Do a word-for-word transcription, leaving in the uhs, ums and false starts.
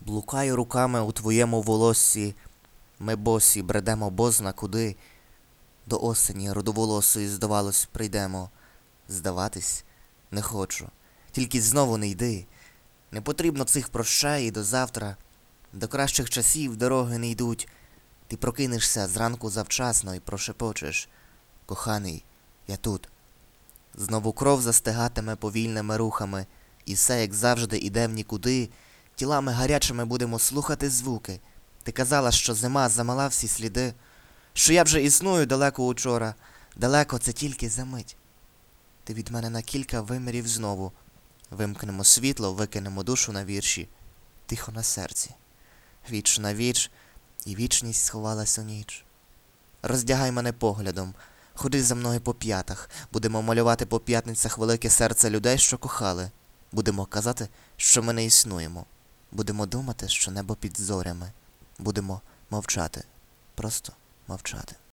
Блукаю руками у твоєму волоссі, ми босі бредемо бозна куди. До осені рудоволосої, здавалось, прийдемо. Здаватись не хочу, тільки знову не йди. Не потрібно цих прощай і до завтра. До кращих часів дороги не йдуть. Ти прокинешся зранку завчасно і прошепочеш: коханий, я тут. Знову кров застигатиме повільними рухами, і все, як завжди, іде в нікуди. Тілами гарячими будемо слухати звуки. Ти казала, що зима замала всі сліди, що я вже існую далеко учора. Далеко це тільки за мить. Ти від мене на кілька вимірів знову. Вимкнемо світло, викинемо душу на вірші. Тихо на серці. Віч на віч, і вічність сховалась у ніч. Роздягай мене поглядом, ходи за мною по п'ятах. Будемо малювати по п'ятницях велике серце людей, що кохали. Будемо казати, що ми не існуємо. Будемо думати, що небо під зорями. Будемо мовчати, просто мовчати.